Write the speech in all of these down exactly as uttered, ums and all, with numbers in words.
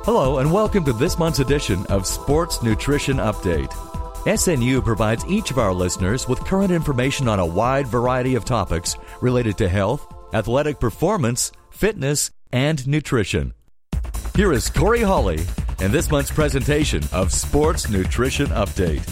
Hello and welcome to this month's edition of Sports Nutrition Update. S N U provides each of our listeners with current information on a wide variety of topics related to health, athletic performance, fitness, and nutrition. Here is Corey Hawley and this month's presentation of Sports Nutrition Update.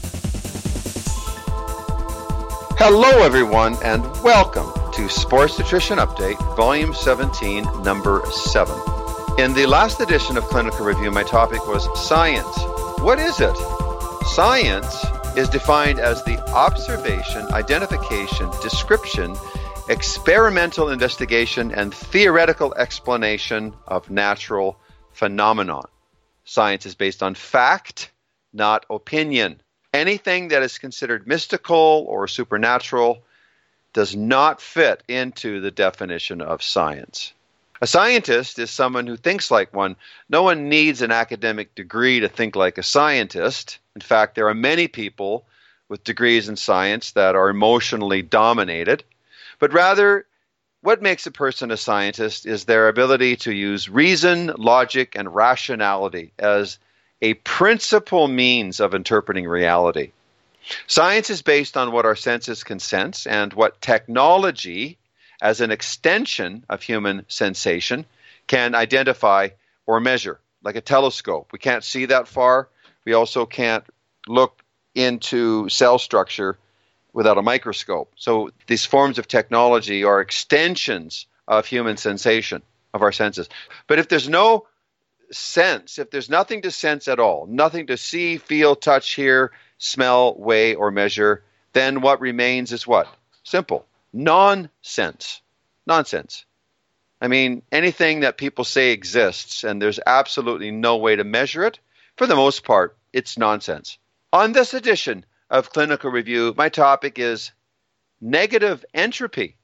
Hello everyone and welcome to Sports Nutrition Update, Volume seventeen, Number seven. In the last edition of Clinical Review, my topic was science. What is it? Science is defined as the observation, identification, description, experimental investigation, and theoretical explanation of natural phenomenon. Science is based on fact, not opinion. Anything that is considered mystical or supernatural does not fit into the definition of science. A scientist is someone who thinks like one. No one needs an academic degree to think like a scientist. In fact, there are many people with degrees in science that are emotionally dominated. But rather, what makes a person a scientist is their ability to use reason, logic, and rationality as a principal means of interpreting reality. Science is based on what our senses can sense and what technology, as an extension of human sensation, can identify or measure, like a telescope. We can't see that far. We also can't look into cell structure without a microscope. So these forms of technology are extensions of human sensation, of our senses. But if there's no sense, if there's nothing to sense at all, nothing to see, feel, touch, hear, smell, weigh, or measure, then what remains is what? Simple. Nonsense. Nonsense. I mean, anything that people say exists and there's absolutely no way to measure it, for the most part, it's nonsense. On this edition of Clinical Review, my topic is negative entropy.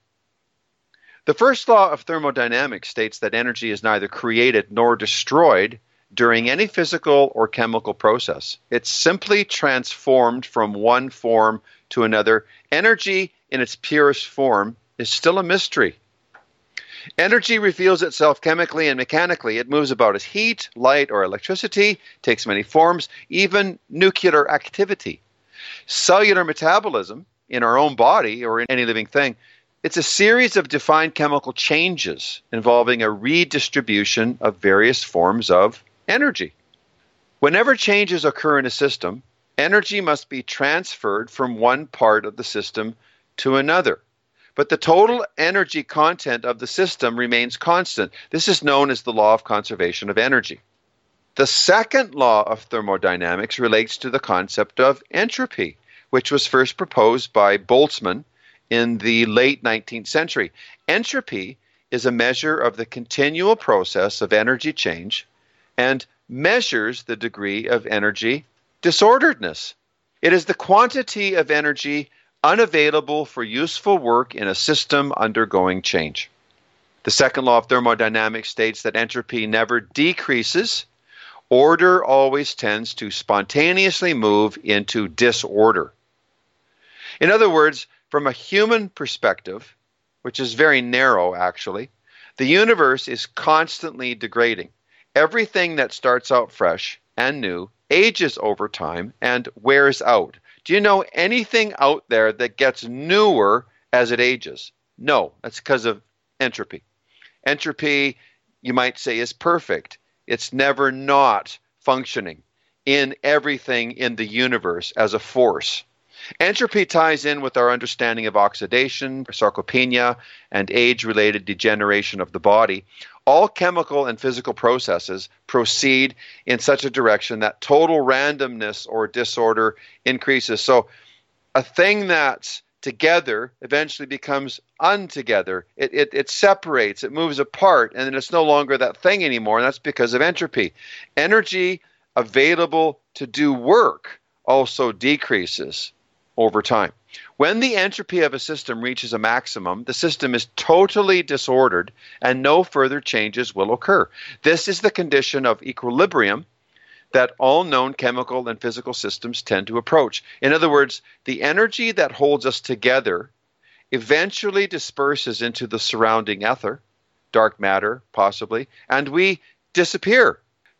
The first law of thermodynamics states that energy is neither created nor destroyed during any physical or chemical process. It's simply transformed from one form to another. Energy in its purest form is still a mystery. Energy reveals itself chemically and mechanically. It moves about as heat, light, or electricity, takes many forms, even nuclear activity. Cellular metabolism in our own body or in any living thing, it's a series of defined chemical changes involving a redistribution of various forms of energy. Whenever changes occur in a system, energy must be transferred from one part of the system to another. But the total energy content of the system remains constant. This is known as the law of conservation of energy. The second law of thermodynamics relates to the concept of entropy, which was first proposed by Boltzmann in the late nineteenth century. Entropy is a measure of the continual process of energy change and measures the degree of energy disorderedness. It is the quantity of energy unavailable for useful work in a system undergoing change. The second law of thermodynamics states that entropy never decreases. Order always tends to spontaneously move into disorder. In other words, from a human perspective, which is very narrow actually, the universe is constantly degrading. Everything that starts out fresh and new ages over time and wears out. Do you know anything out there that gets newer as it ages? No, that's because of entropy. Entropy, you might say, is perfect. It's never not functioning in everything in the universe as a force. Entropy ties in with our understanding of oxidation, sarcopenia, and age-related degeneration of the body. All chemical and physical processes proceed in such a direction that total randomness or disorder increases. So a thing that's together eventually becomes untogether. It, it, it separates, it moves apart, and then it's no longer that thing anymore, and that's because of entropy. Energy available to do work also decreases over time. When the entropy of a system reaches a maximum, the system is totally disordered and no further changes will occur. This is the condition of equilibrium that all known chemical and physical systems tend to approach. In other words, the energy that holds us together eventually disperses into the surrounding ether, dark matter possibly, and we disappear.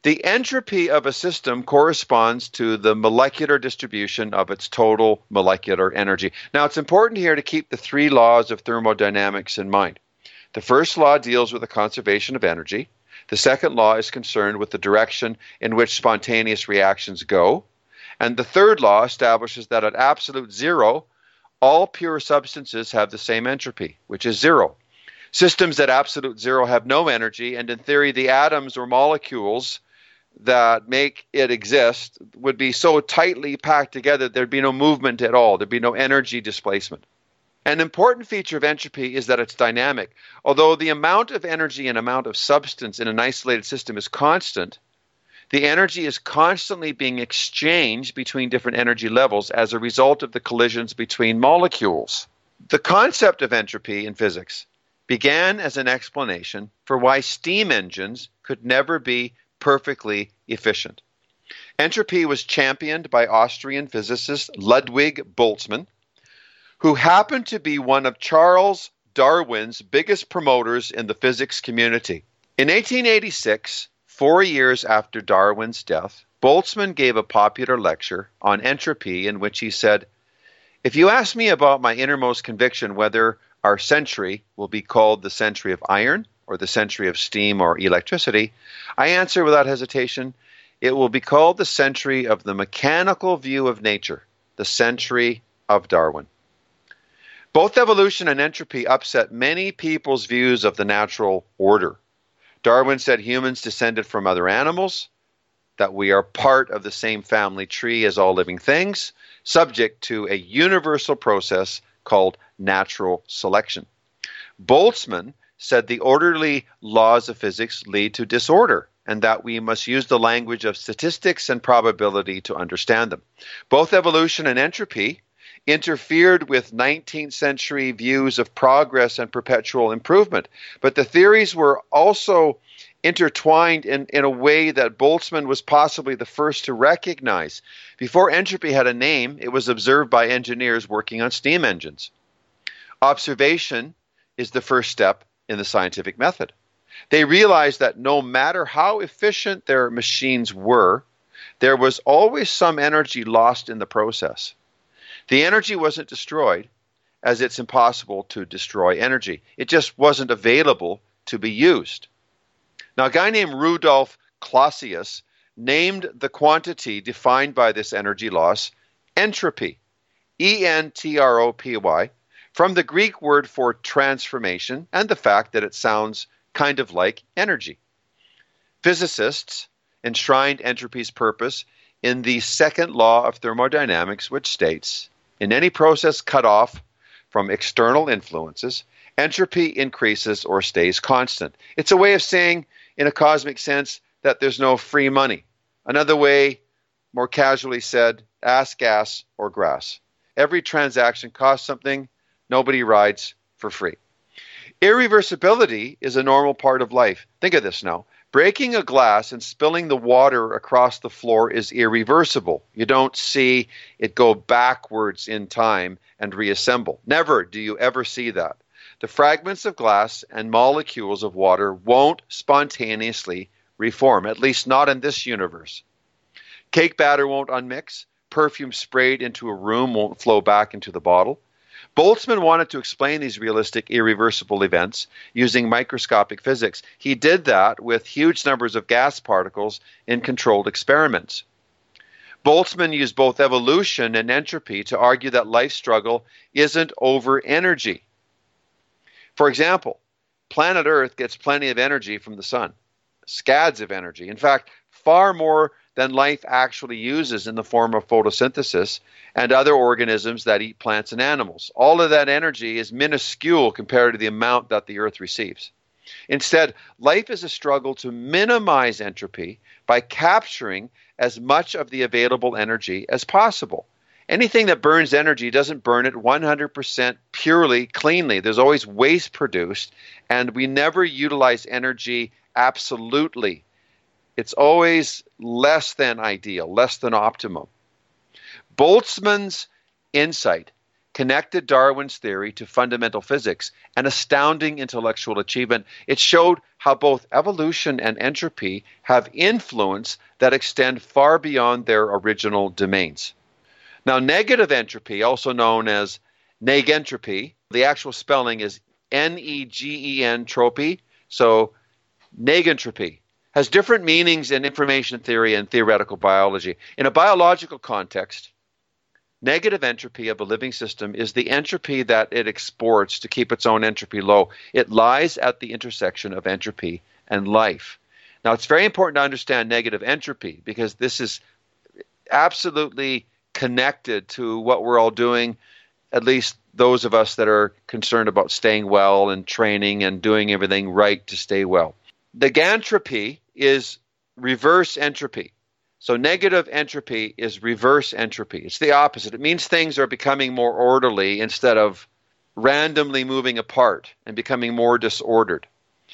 The entropy of a system corresponds to the molecular distribution of its total molecular energy. Now, it's important here to keep the three laws of thermodynamics in mind. The first law deals with the conservation of energy. The second law is concerned with the direction in which spontaneous reactions go. And the third law establishes that at absolute zero, all pure substances have the same entropy, which is zero. Systems at absolute zero have no energy, and in theory, the atoms or molecules that make it exist would be so tightly packed together there'd be no movement at all. There'd be no energy displacement. An important feature of entropy is that it's dynamic. Although the amount of energy and amount of substance in an isolated system is constant, the energy is constantly being exchanged between different energy levels as a result of the collisions between molecules. The concept of entropy in physics began as an explanation for why steam engines could never be perfectly efficient. Entropy was championed by Austrian physicist Ludwig Boltzmann, who happened to be one of Charles Darwin's biggest promoters in the physics community. In eighteen eighty-six, four years after Darwin's death, Boltzmann gave a popular lecture on entropy in which he said, "If you ask me about my innermost conviction whether our century will be called the century of iron or the century of steam or electricity, I answer without hesitation, it will be called the century of the mechanical view of nature, the century of Darwin." Both evolution and entropy upset many people's views of the natural order. Darwin said humans descended from other animals, that we are part of the same family tree as all living things, subject to a universal process called natural selection. Boltzmann said the orderly laws of physics lead to disorder, and that we must use the language of statistics and probability to understand them. Both evolution and entropy interfered with nineteenth century views of progress and perpetual improvement. But the theories were also intertwined in, in a way that Boltzmann was possibly the first to recognize. Before entropy had a name, it was observed by engineers working on steam engines. Observation is the first step in the scientific method. They realized that no matter how efficient their machines were, there was always some energy lost in the process. The energy wasn't destroyed, as it's impossible to destroy energy. It just wasn't available to be used. Now, a guy named Rudolf Clausius named the quantity defined by this energy loss entropy, E N T R O P Y, from the Greek word for transformation and the fact that it sounds kind of like energy. Physicists enshrined entropy's purpose in the second law of thermodynamics, which states, in any process cut off from external influences, entropy increases or stays constant. It's a way of saying, in a cosmic sense, that there's no free money. Another way, more casually said, ass gas or grass. Every transaction costs something. Nobody rides for free. Irreversibility is a normal part of life. Think of this now. Breaking a glass and spilling the water across the floor is irreversible. You don't see it go backwards in time and reassemble. Never do you ever see that. The fragments of glass and molecules of water won't spontaneously reform, at least not in this universe. Cake batter won't unmix. Perfume sprayed into a room won't flow back into the bottle. Boltzmann wanted to explain these realistic, irreversible events using microscopic physics. He did that with huge numbers of gas particles in controlled experiments. Boltzmann used both evolution and entropy to argue that life's struggle isn't over energy. For example, planet Earth gets plenty of energy from the sun, scads of energy. In fact, far more than life actually uses in the form of photosynthesis and other organisms that eat plants and animals. All of that energy is minuscule compared to the amount that the Earth receives. Instead, life is a struggle to minimize entropy by capturing as much of the available energy as possible. Anything that burns energy doesn't burn it one hundred percent purely, cleanly. There's always waste produced, and we never utilize energy absolutely. It's always less than ideal, less than optimum. Boltzmann's insight connected Darwin's theory to fundamental physics, an astounding intellectual achievement. It showed how both evolution and entropy have influence that extend far beyond their original domains. Now, negative entropy, also known as negentropy, the actual spelling is N E G E N tropy, so negentropy, has different meanings in information theory and theoretical biology. In a biological context, negative entropy of a living system is the entropy that it exports to keep its own entropy low. It lies at the intersection of entropy and life. Now, it's very important to understand negative entropy because this is absolutely connected to what we're all doing, at least those of us that are concerned about staying well and training and doing everything right to stay well. The gantropy is reverse entropy. So negative entropy is reverse entropy. It's the opposite. It means things are becoming more orderly instead of randomly moving apart and becoming more disordered.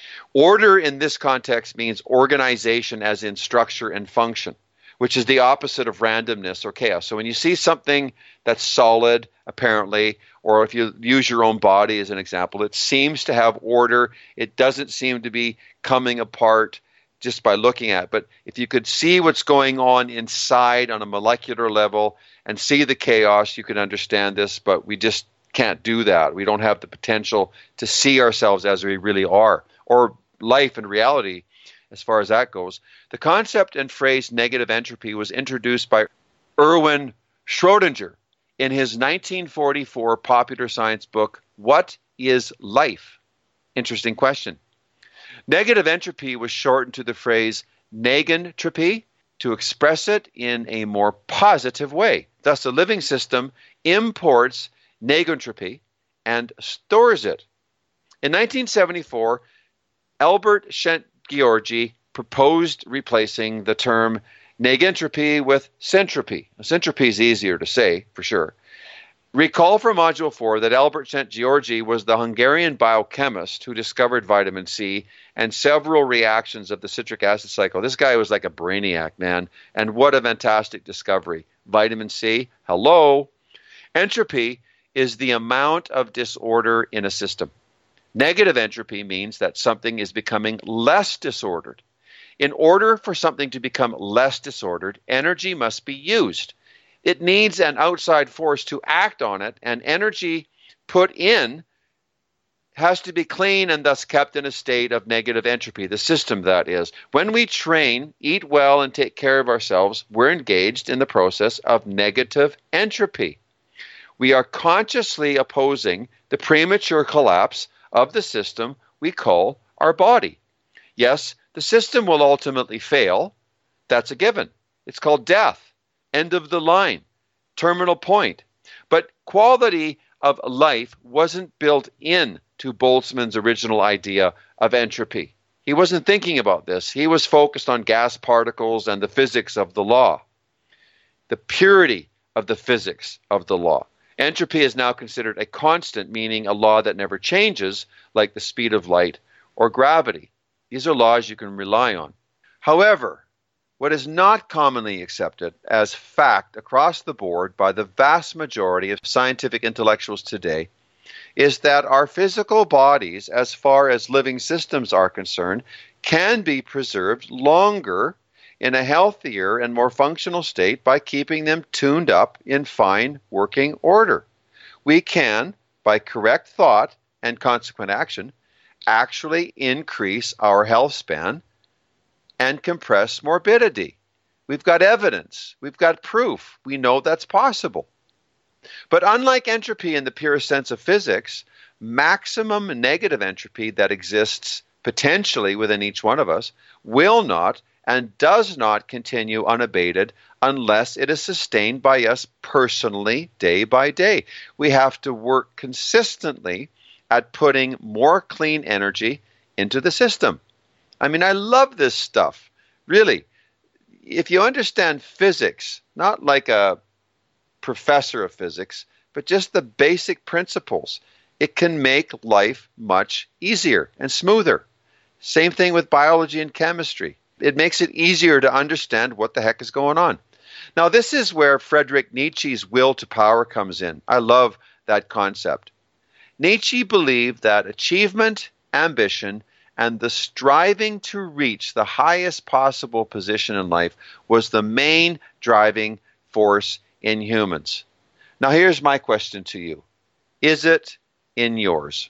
Order in this context means organization as in structure and function, which is the opposite of randomness or chaos. So when you see something that's solid, apparently, or if you use your own body as an example, it seems to have order. It doesn't seem to be coming apart just by looking at it. But if you could see what's going on inside on a molecular level and see the chaos, you could understand this, but we just can't do that. We don't have the potential to see ourselves as we really are, or life and reality as far as that goes. The concept and phrase negative entropy was introduced by Erwin Schrödinger in his nineteen forty-four popular science book, What is Life? Interesting question. Negative entropy was shortened to the phrase negentropy to express it in a more positive way. Thus, a living system imports negentropy and stores it. In nineteen seventy-four, Albert Szent-Györgyi proposed replacing the term negentropy with centropy. Centropy is easier to say, for sure. Recall from Module four that Albert Szent-Györgyi was the Hungarian biochemist who discovered vitamin C and several reactions of the citric acid cycle. This guy was like a brainiac, man. And what a fantastic discovery. Vitamin C, hello. Entropy is the amount of disorder in a system. Negative entropy means that something is becoming less disordered. In order for something to become less disordered, energy must be used. It needs an outside force to act on it, and energy put in has to be clean and thus kept in a state of negative entropy, the system that is. When we train, eat well, and take care of ourselves, we're engaged in the process of negative entropy. We are consciously opposing the premature collapse of the system we call our body. Yes, the system will ultimately fail. That's a given. It's called death. End of the line, terminal point. But quality of life wasn't built in to Boltzmann's original idea of entropy. He wasn't thinking about this. He was focused on gas particles and the physics of the law, the purity of the physics of the law. Entropy is now considered a constant, meaning a law that never changes, like the speed of light or gravity. These are laws you can rely on. However, what is not commonly accepted as fact across the board by the vast majority of scientific intellectuals today is that our physical bodies, as far as living systems are concerned, can be preserved longer in a healthier and more functional state by keeping them tuned up in fine working order. We can, by correct thought and consequent action, actually increase our health span and compress morbidity. We've got evidence. We've got proof. We know that's possible. But unlike entropy in the purest sense of physics, maximum negative entropy that exists potentially within each one of us will not and does not continue unabated unless it is sustained by us personally day by day. We have to work consistently at putting more clean energy into the system. I mean, I love this stuff, really. If you understand physics, not like a professor of physics, but just the basic principles, it can make life much easier and smoother. Same thing with biology and chemistry. It makes it easier to understand what the heck is going on. Now, this is where Friedrich Nietzsche's will to power comes in. I love that concept. Nietzsche believed that achievement, ambition, and the striving to reach the highest possible position in life was the main driving force in humans. Now here's my question to you. Is it in yours?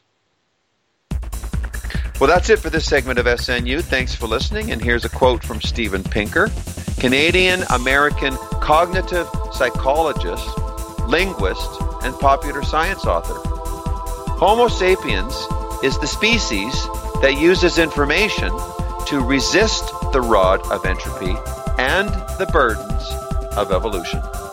Well, that's it for this segment of S N U. Thanks for listening, and here's a quote from Steven Pinker, Canadian-American cognitive psychologist, linguist, and popular science author. Homo sapiens is the species that uses information to resist the rod of entropy and the burdens of evolution.